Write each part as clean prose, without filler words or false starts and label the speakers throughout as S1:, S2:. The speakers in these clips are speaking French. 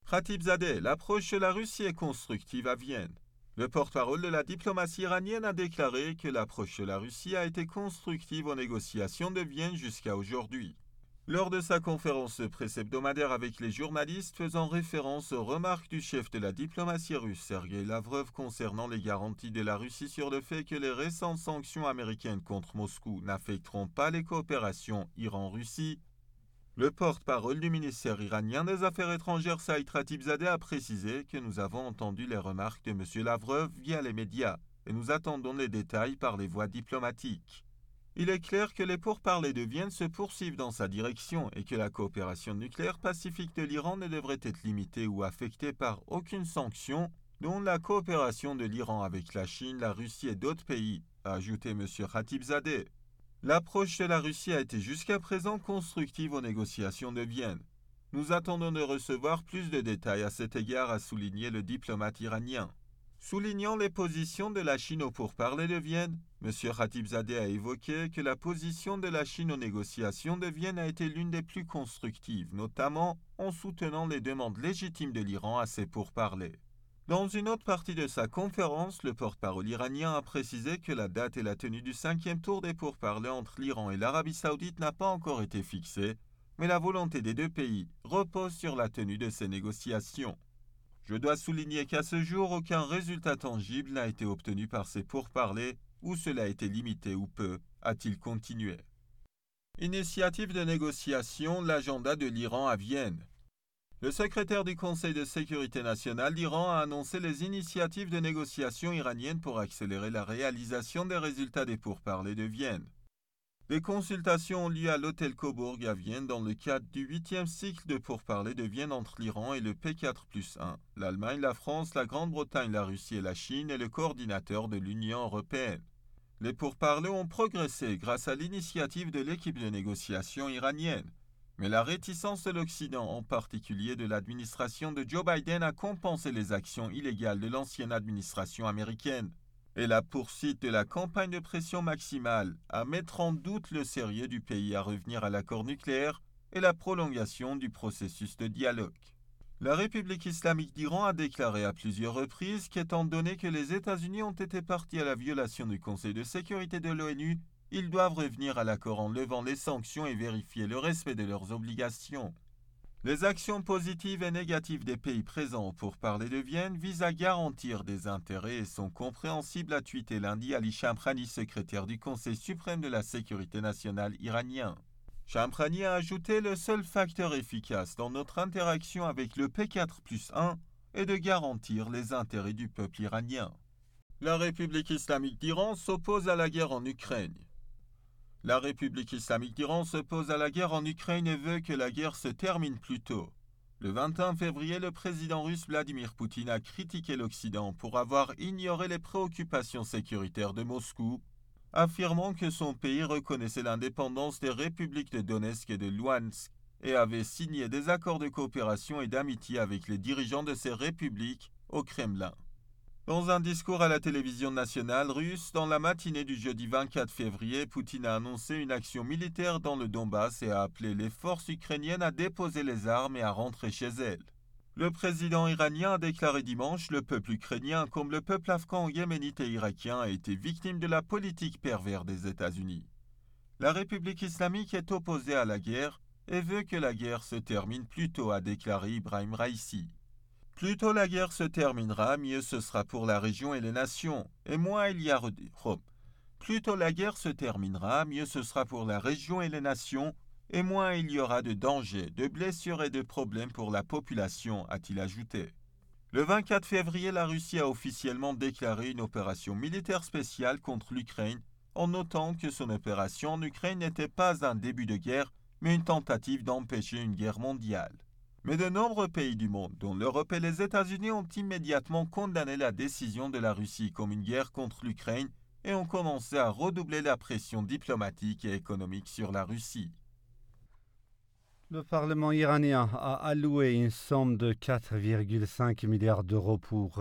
S1: Khatibzadeh, l'approche de la Russie est constructive à Vienne. Le porte-parole de la diplomatie iranienne a déclaré que l'approche de la Russie a été constructive aux négociations de Vienne jusqu'à aujourd'hui. Lors de sa conférence de presse hebdomadaire avec les journalistes faisant référence aux remarques du chef de la diplomatie russe, Sergei Lavrov, concernant les garanties de la Russie sur le fait que les récentes sanctions américaines contre Moscou n'affecteront pas les coopérations Iran-Russie, le porte-parole du ministère iranien des Affaires étrangères Saïd Khatibzadeh a précisé que nous avons entendu les remarques de M. Lavrov via les médias et nous attendons les détails par les voies diplomatiques. Il est clair que les pourparlers de Vienne se poursuivent dans sa direction et que la coopération nucléaire pacifique de l'Iran ne devrait être limitée ou affectée par aucune sanction, dont la coopération de l'Iran avec la Chine, la Russie et d'autres pays, a ajouté M. Khatibzadeh. L'approche de la Russie a été jusqu'à présent constructive aux négociations de Vienne. Nous attendons de recevoir plus de détails à cet égard, a souligné le diplomate iranien. Soulignant les positions de la Chine au pourparlers de Vienne, M. Khatibzadeh a évoqué que la position de la Chine aux négociations de Vienne a été l'une des plus constructives, notamment en soutenant les demandes légitimes de l'Iran à ces pourparlers. Dans une autre partie de sa conférence, le porte-parole iranien a précisé que la date et la tenue du 5e tour des pourparlers entre l'Iran et l'Arabie saoudite n'a pas encore été fixée, mais la volonté des deux pays repose sur la tenue de ces négociations. Je dois souligner qu'à ce jour, aucun résultat tangible n'a été obtenu par ces pourparlers, ou cela a été limité ou peu, a-t-il continué. Initiative de négociation, l'agenda de l'Iran à Vienne. Le secrétaire du Conseil de sécurité nationale d'Iran a annoncé les initiatives de négociation iraniennes pour accélérer la réalisation des résultats des pourparlers de Vienne. Des consultations ont lieu à l'hôtel Cobourg à Vienne dans le cadre du 8e cycle de pourparlers de Vienne entre l'Iran et le P4+1, l'Allemagne, la France, la Grande-Bretagne, la Russie et la Chine et le coordinateur de l'Union européenne. Les pourparlers ont progressé grâce à l'initiative de l'équipe de négociation iranienne. Mais la réticence de l'Occident, en particulier de l'administration de Joe Biden, à compenser les actions illégales de l'ancienne administration américaine et la poursuite de la campagne de pression maximale à mettre en doute le sérieux du pays à revenir à l'accord nucléaire et la prolongation du processus de dialogue. La République islamique d'Iran a déclaré à plusieurs reprises qu'étant donné que les États-Unis ont été partis à la violation du Conseil de sécurité de l'ONU, ils doivent revenir à l'accord en levant les sanctions et vérifier le respect de leurs obligations. Les actions positives et négatives des pays présents pour parler de Vienne visent à garantir des intérêts et sont compréhensibles, a tweeté lundi Ali Shamkhani, secrétaire du Conseil suprême de la sécurité nationale iranien. Shamkhani a ajouté: le seul facteur efficace dans notre interaction avec le P4+1 est de garantir les intérêts du peuple iranien. La République islamique d'Iran s'oppose à la guerre en Ukraine. La République islamique d'Iran s'oppose à la guerre en Ukraine et veut que la guerre se termine plus tôt. Le 21 février, le président russe Vladimir Poutine a critiqué l'Occident pour avoir ignoré les préoccupations sécuritaires de Moscou, affirmant que son pays reconnaissait l'indépendance des républiques de Donetsk et de Louhansk et avait signé des accords de coopération et d'amitié avec les dirigeants de ces républiques au Kremlin. Dans un discours à la télévision nationale russe, dans la matinée du jeudi 24 février, Poutine a annoncé une action militaire dans le Donbass et a appelé les forces ukrainiennes à déposer les armes et à rentrer chez elles. Le président iranien a déclaré dimanche: le peuple ukrainien, comme le peuple afghan, yéménite et irakien, a été victime de la politique perverse des États-Unis. La République islamique est opposée à la guerre et veut que la guerre se termine plus tôt, a déclaré Ibrahim Raïssi. Plus tôt la guerre se terminera, mieux ce sera pour la région et les nations, et moins il y a Plus tôt la guerre se terminera, mieux ce sera pour la région et les nations, et moins il y aura de dangers, de blessures et de problèmes pour la population, a-t-il ajouté. Le 24 février, la Russie a officiellement déclaré une opération militaire spéciale contre l'Ukraine, en notant que son opération en Ukraine n'était pas un début de guerre, mais une tentative d'empêcher une guerre mondiale. Mais de nombreux pays du monde, dont l'Europe et les États-Unis, ont immédiatement condamné la décision de la Russie comme une guerre contre l'Ukraine et ont commencé à redoubler la pression diplomatique et économique sur la Russie.
S2: Le Parlement iranien a alloué une somme de 4,5 milliards d'euros pour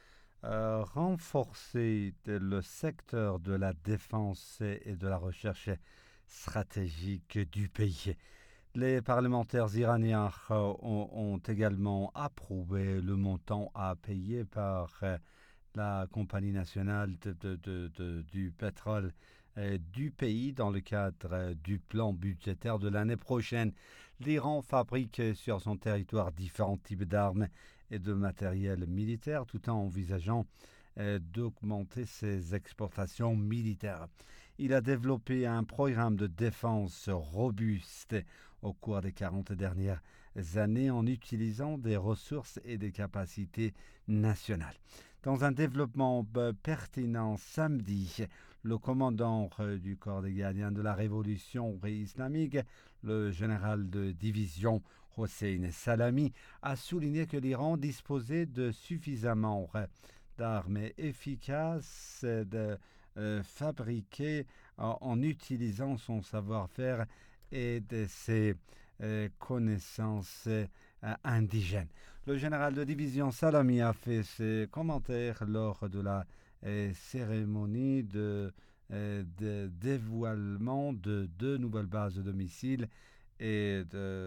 S2: renforcer le secteur de la défense et de la recherche stratégique du pays. Les parlementaires iraniens ont également approuvé le montant à payer par la compagnie nationale du pétrole du pays dans le cadre du plan budgétaire de l'année prochaine. L'Iran fabrique sur son territoire différents types d'armes et de matériel militaire tout en envisageant d'augmenter ses exportations militaires. Il a développé un programme de défense robuste au cours des 40 dernières années en utilisant des ressources et des capacités nationales. Dans un développement pertinent samedi, le commandant du corps des gardiens de la révolution islamique, le général de division Hossein Salami, a souligné que l'Iran disposait de suffisamment d'armes efficaces fabriquées en utilisant son savoir-faire et de ses connaissances indigènes. Le général de division Salami a fait ses commentaires lors de la cérémonie de dévoilement de 2 nouvelles bases de missiles et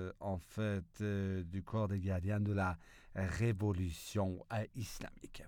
S2: du corps des gardiens de la révolution islamique.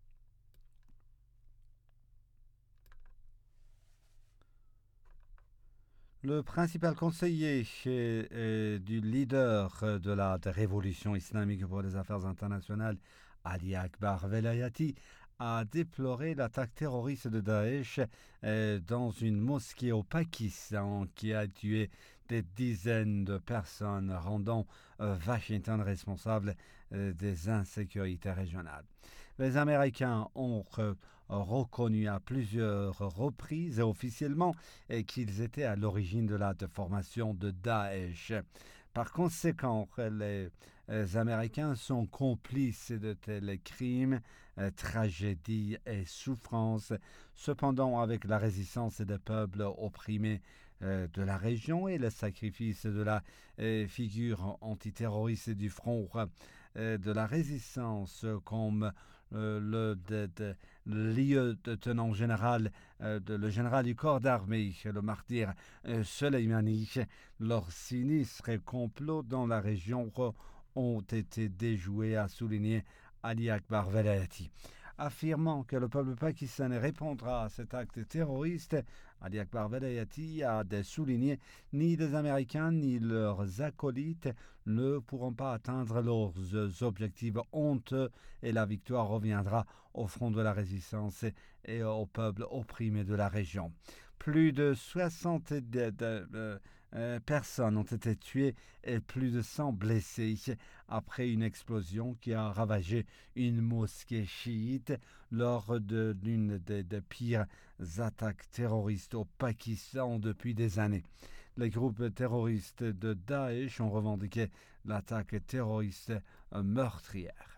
S2: Le principal conseiller du leader de la révolution islamique pour les affaires internationales, Ali Akbar Velayati, a déploré l'attaque terroriste de Daesh dans une mosquée au Pakistan qui a tué des dizaines de personnes, rendant Washington responsable des insécurités régionales. Les Américains ont reconnu à plusieurs reprises et officiellement qu'ils étaient à l'origine de la déformation de Daesh. Par conséquent, les Américains sont complices de tels crimes, tragédies et souffrances. Cependant, avec la résistance des peuples opprimés de la région et le sacrifice de la figure antiterroriste du front de la résistance comme le lieutenant général, le général du corps d'armée, le martyr Soleimani, leurs sinistres complots dans la région ont été déjoués, a souligné Ali Akbar Velayati. Affirmant que le peuple pakistanais répondra à cet acte terroriste, Ali Akbar Velayati a souligné ni les Américains ni leurs acolytes ne pourront pas atteindre leurs objectifs honteux et la victoire reviendra au front de la résistance et au peuple opprimé de la région. Plus de 60 personnes ont été tuées et plus de 100 blessées après une explosion qui a ravagé une mosquée chiite lors de l'une des pires attaques terroristes au Pakistan depuis des années. Les groupes terroristes de Daesh ont revendiqué l'attaque terroriste meurtrière.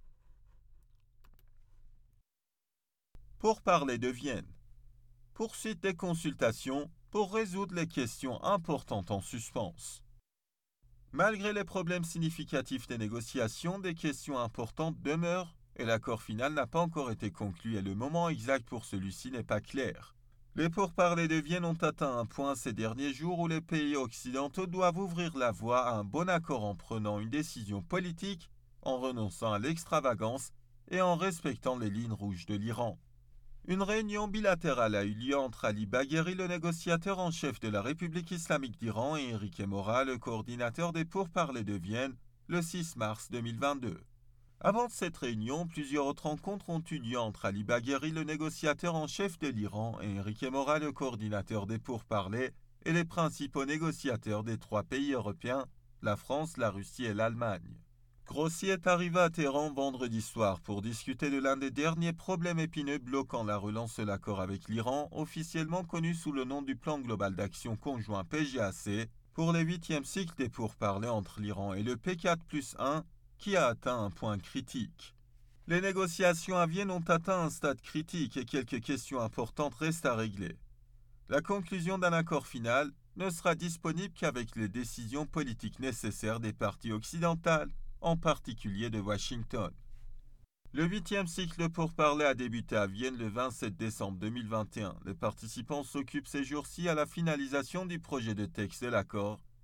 S1: Pourparlers de Vienne. Poursuite des consultations pour résoudre les questions importantes en suspens. Malgré les problèmes significatifs des négociations, des questions importantes demeurent et l'accord final n'a pas encore été conclu et le moment exact pour celui-ci n'est pas clair. Les pourparlers de Vienne ont atteint un point ces derniers jours où les pays occidentaux doivent ouvrir la voie à un bon accord en prenant une décision politique, en renonçant à l'extravagance et en respectant les lignes rouges de l'Iran. Une réunion bilatérale a eu lieu entre Ali Bagheri, le négociateur en chef de la République islamique d'Iran, et Enrique Mora, le coordinateur des pourparlers de Vienne, le 6 mars 2022. Avant cette réunion, plusieurs autres rencontres ont eu lieu entre Ali Bagheri, le négociateur en chef de l'Iran, et Enrique Mora, le coordinateur des pourparlers, et les principaux négociateurs des 3 pays européens, la France, la Russie et l'Allemagne. Grossi est arrivé à Téhéran vendredi soir pour discuter de l'un des derniers problèmes épineux bloquant la relance de l'accord avec l'Iran, officiellement connu sous le nom du Plan global d'action conjoint PGAC, pour le 8e cycle des pourparlers entre l'Iran et le P4+1, qui a atteint un point critique. Les négociations à Vienne ont atteint un stade critique et quelques questions importantes restent à régler. La conclusion d'un accord final ne sera disponible qu'avec les décisions politiques nécessaires des parties occidentales, en particulier de Washington. Le 8e cycle de pourparlers a débuté à Vienne le 27 décembre 2021. Les participants s'occupent ces jours-ci à la finalisation du projet de texte de l'accord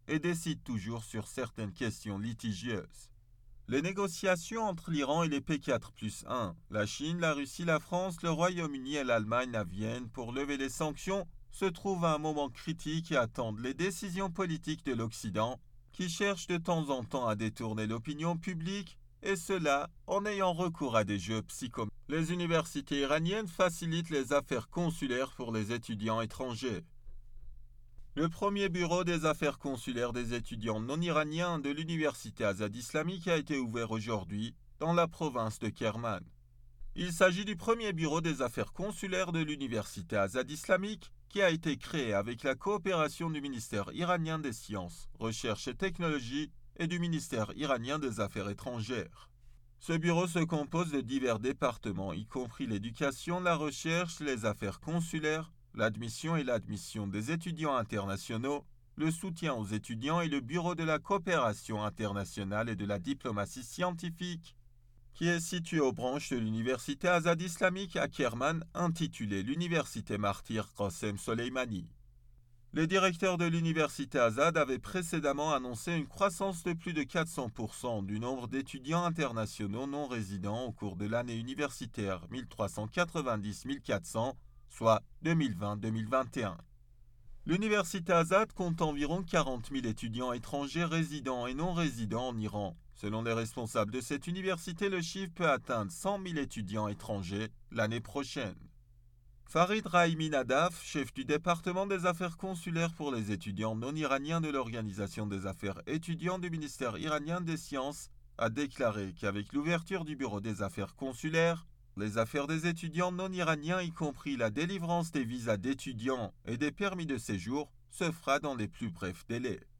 S1: et décide toujours sur certaines questions litigieuses. Les négociations entre l'Iran et les P4+1, la Chine, la Russie, la France, le Royaume-Uni et l'Allemagne à Vienne pour lever les sanctions se trouvent à un moment critique et attendent les décisions politiques de l'Occident qui cherchent de temps en temps à détourner l'opinion publique et cela en ayant recours à des jeux psychométriques. Les universités iraniennes facilitent les affaires consulaires pour les étudiants étrangers. Le premier bureau des affaires consulaires des étudiants non iraniens de l'université Azad islamique a été ouvert aujourd'hui dans la province de Kerman. Il s'agit du premier bureau des affaires consulaires de l'université Azad islamique qui a été créé avec la coopération du ministère iranien des Sciences, Recherche et Technologies et du ministère iranien des Affaires étrangères. Ce bureau se compose de divers départements, y compris l'éducation, la recherche, les affaires consulaires, l'admission et l'admission des étudiants internationaux, le soutien aux étudiants et le bureau de la coopération internationale et de la diplomatie scientifique, qui est situé aux branches de l'université Azad islamique à Kerman, intitulée l'université martyre Qassem Soleimani. Les directeurs de l'université Azad avaient précédemment annoncé une croissance de plus de 400% du nombre d'étudiants internationaux non résidents au cours de l'année universitaire 1390-1400, soit 2020-2021. L'université Azad compte environ 40 000 étudiants étrangers résidents et non résidents en Iran. Selon les responsables de cette université, le chiffre peut atteindre 100 000 étudiants étrangers l'année prochaine. Farid Rahimi Nadaf, chef du département des affaires consulaires pour les étudiants non iraniens de l'Organisation des affaires étudiants du ministère iranien des Sciences, a déclaré qu'avec l'ouverture du bureau des affaires consulaires, les affaires des étudiants non iraniens, y compris la délivrance des visas d'étudiants et des permis de séjour, se fera dans les plus brefs délais.